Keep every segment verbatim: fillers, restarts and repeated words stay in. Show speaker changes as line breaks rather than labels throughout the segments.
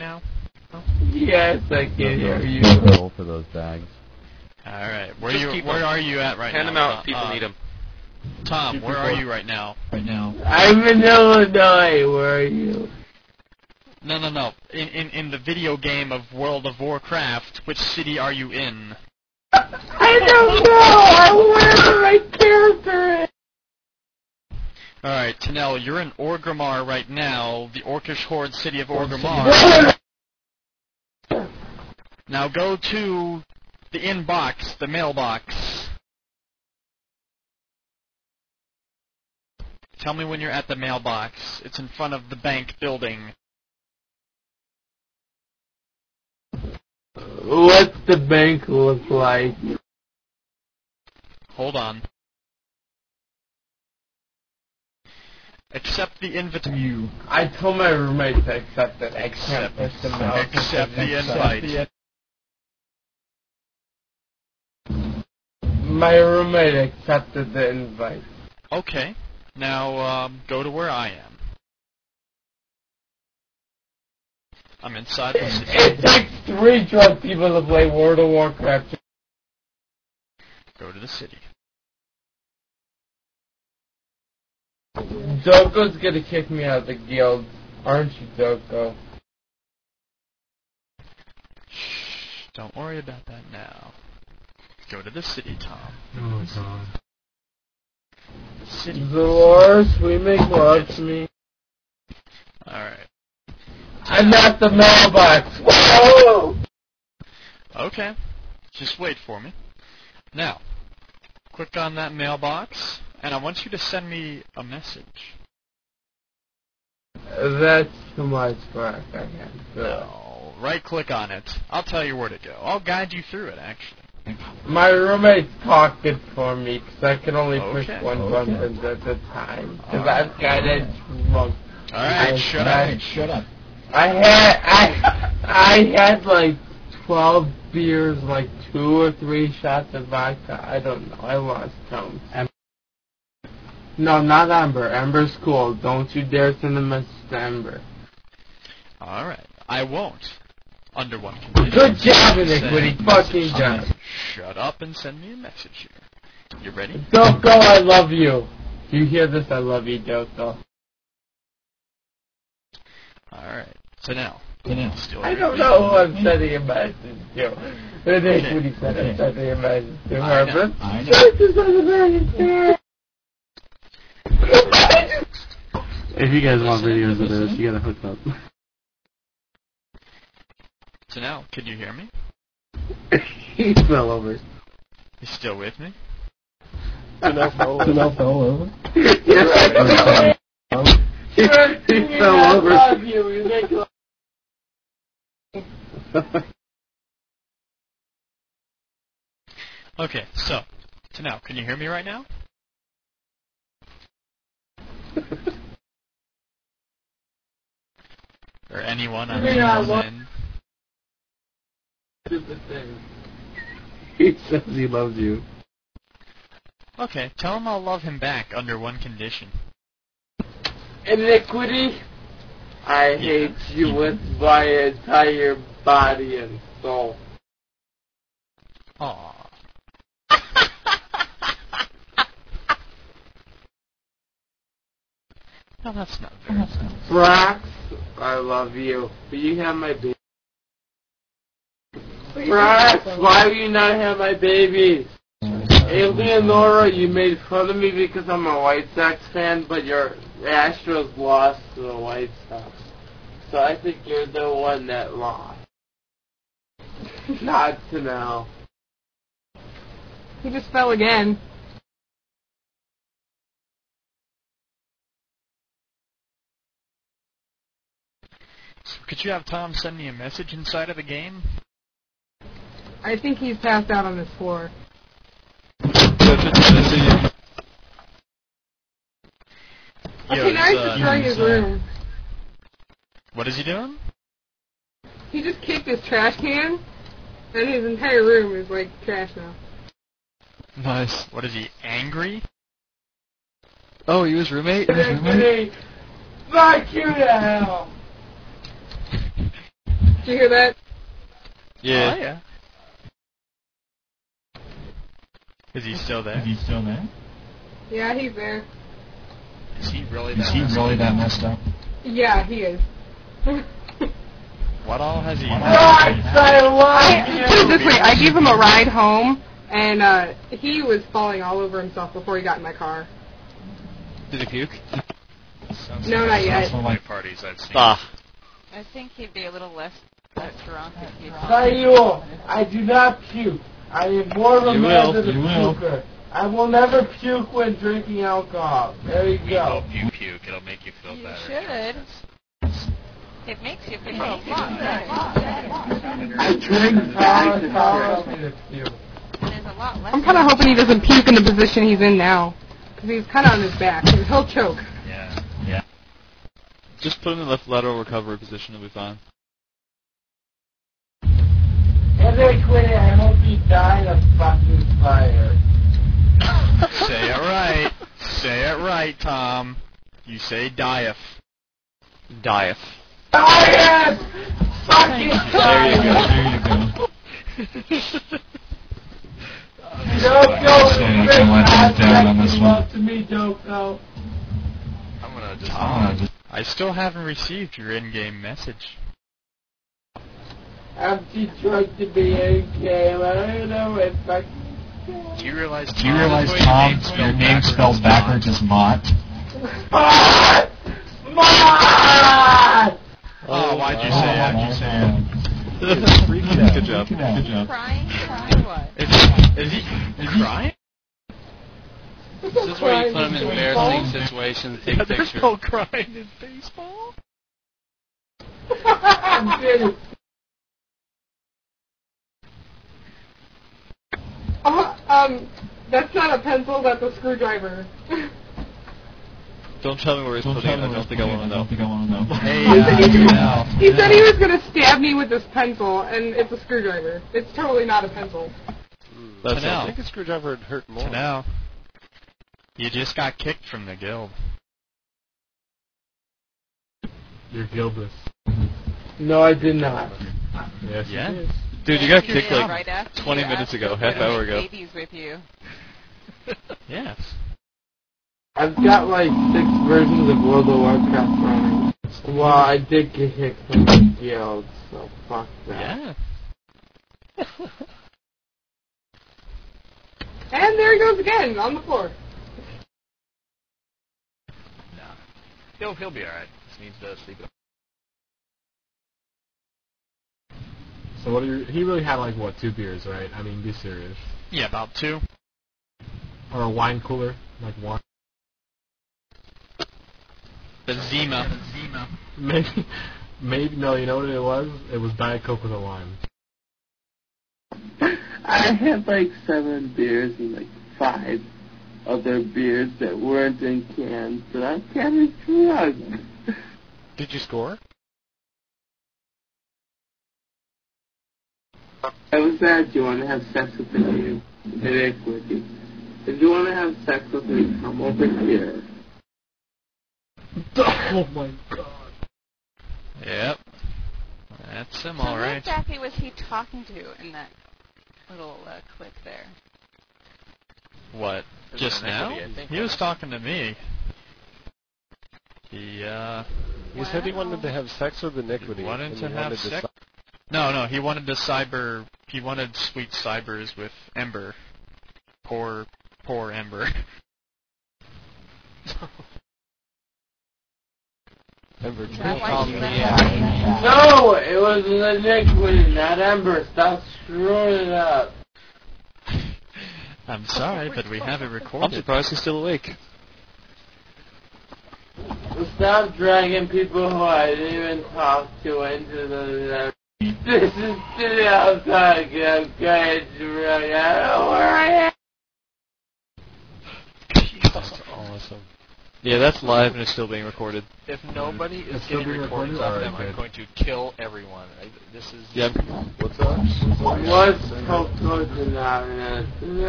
now?
Yes, I can hear you.
Roll for those bags.
Alright, where,
Just
you,
keep
where
them.
are you at right
Hand
now?
them out
Uh,
if people
uh,
need them.
Tom, where are you right now?
Right now.
I'm in Illinois. Where are you?
No, no, no. In, in, in the video game of World of Warcraft, which city are you in?
I don't know. I where my character is.
Alright, Tanel, you're in Orgrimmar right now, the Orcish Horde city of Orgrimmar. Now go to the inbox, the mailbox. Tell me when you're at the mailbox. It's in front of the bank building.
What's the bank look like?
Hold on. Accept the invitation.
I told my roommate to accept it. I can't
Accept,
push the mouse.
accept the invite.
My roommate accepted the invite.
Okay. Now, um, go to where I am. I'm inside the city.
It takes three drunk people to play World of Warcraft.
Go to the city.
Doko's gonna kick me out of the guild, aren't you, Doko?
Shh, don't worry about that now. Go to the city, Tom.
Oh, God.
The city.
Dolores, we make love to me.
Alright.
I'm at the mailbox. Whoa!
Okay. Just wait for me. Now, click on that mailbox, and I want you to send me a message.
That's too much work. I can't do it.
No, right-click on it. I'll tell you where to go. I'll guide you through it, actually.
My roommate's talking for me because I can only push
Okay.
one
Okay.
button at a time. Because
Alright.
I've got it drunk.
Alright,
I-
shut
I-
up.
Shut up.
I had I I had like twelve beers, like two or three shots of vodka. I don't know. I lost count. Em- no, not Ember. Ember's cool. Don't you dare send a message to Ember.
Alright, I won't. Under one condition.
Good job,
Send-
Iniquity. Fucking job.
Shut up and send me a message here. You ready?
Doko, I love you. You hear this? I love you, Doko.
Alright, so now.
Yeah.
Still
I
here.
don't know who I'm sending a message to. Iniquity said I'm sending a message to
I
her,
know,
but
I know.
this is a message to her.
If you guys want videos of this, you gotta hook up.
So now, can you hear me?
He fell over.
You still with me?
Enough fell over.
Yes,
He he fell
I
over.
love you. We make love.
Okay, so, so now, can you hear me right now? Or anyone on
Yeah, I
the
love-
end?
Stupid thing.
He says he loves you.
Okay, tell him I'll love him back under one condition.
Iniquity, I
Yeah.
hate you with my entire body and soul.
Aww. No, that's not very nice.
Brax, I love you. But you have my baby. Brax, why do you not have my babies? Hey, Leonora, you made fun of me because I'm a White Sox fan, but your Astros lost to the White Sox. So I think you're the one that lost. Not to know.
He just fell again.
Could you have Tom send me a message inside of the game?
I think he's passed out on this floor.
Yo,
Okay, now he's
it's, uh,
destroying his
it's, uh,
room.
What is he doing?
He just kicked his trash can, and his entire room is like trash now.
Nice. What is he, angry?
Oh, you his roommate?
Iniquity, fuck you to hell.
Did you hear that?
Yeah. Oh, yeah. Is he still there?
Is he still there?
Yeah, he's there.
Is he really
Is he really that messed up?
Yeah, he is.
What all has he
Right,
done?
I love you.
Put it this way, I gave him a ride home, and uh, he was falling all over himself before he got in my car.
Did he puke?
No, not yet.
Some like parties I've seen.
Ah. I think he'd be a little less uh, drunk if he
Sayul, I do not puke. I am more of a
You
man
will.
than a
You will.
puker. I will never puke when drinking alcohol. There you go.
If you puke, it'll make you feel
You
better.
should. It makes you feel a lot better.
I drink power, power me to puke.
There's a lot less.
I'm kind of hoping he doesn't puke in the position he's in now, because he's kind of on his back. He'll choke.
Yeah. Yeah.
Just put him in the left lateral recovery position, it'll be fine.
And then quit it. I hope you die in a fucking fire.
Say it right. Say it right, Tom. You say dieth. Dieth.
Diet! Fucking
There you go.
diet!
There you go.
Doko,
Say you can let him down on this one.
love to me, Doko.
I'm gonna just.
I'm gonna just.
I still haven't received your in-game message.
I'm too drunk to be in game. I don't know what fucking.
Do you realize?
Do you realize, Tom, your name spelled backwards is Mott?
Mott! Mott!
Oh, why'd you say that? Why'd you say that?
Good job.
Good job.
Crying? Crying what?
Is, is he is he crying?
This
This is where you put them in embarrassing situations, take
Yeah, there's
pictures.
no crying in baseball.
Uh, um, that's not a pencil, that's a screwdriver.
Don't tell me where he's putting it. I don't think I want to know.
I don't think I want to know.
Hey,
He said- he said-
uh,
He said he was going to stab me with this pencil, and it's a screwdriver. It's totally not a pencil.
That's
now.
all.
I think a screwdriver would hurt more.
To now, you just got kicked from the guild.
You're guildless.
No, I did not.
Yes,
Yeah.
you did. Dude, you got
Yeah,
kicked like
right after
twenty
you
minutes
asked
ago,
if
half
there
hour
were
ago.
Babies with you.
Yes.
I've got like six versions of World of Warcraft running. Well, I did get kicked from the guild, so fuck that.
Yeah.
And there he goes again, on the floor.
No. He'll he'll be all right. Just needs to sleep.
So what? Are you, he really had like what, two beers, right? I mean, be serious.
Yeah, about two.
Or a wine cooler, like one.
The Zima.
Maybe, maybe no. You know what it was? It was Diet Coke with a lime.
I had like seven beers and like five other beers that weren't in cans, but I'm kind of drunk.
Did you score?
I was sad. Do you want to have sex with me? Eric with you. If you want to have sex with me, come over here.
Oh my god.
Yep. That's him,
So
all
who
right.
exactly was he talking to in that little uh, click there?
What?
Is
Just
it
now?
equity, I think,
He was
wasn't
talking to me. He uh
He said he wanted to have sex with Iniquity.
wanted
and
to
he
have
wanted
sex.
si-
No, no, he wanted to cyber. He wanted sweet cybers with Ember. Poor, poor Ember.
Ember
Is that why
called
she
me
left
out.
that
No, it was Iniquity, not Ember. Stop screwing it up.
I'm sorry, but we have it
I'm
recorded.
surprised he's still awake.
Stop dragging people who I didn't even talk to into the... This is the outside. I'm kind of drunk. I don't know where I am.
That's awesome.
Yeah, that's live and it's still being recorded.
If nobody is
It's still
getting
being
recordings
recorded?
of them,
Alright,
I'm
good.
going to kill everyone. I, this is...
Yeah.
What's up?
What's Coco Anonymous?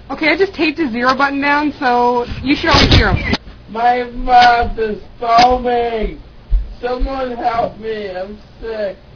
Okay, I just taped the zero button down, so you should always hear him.
My mouth is foaming. Someone help me. I'm sick.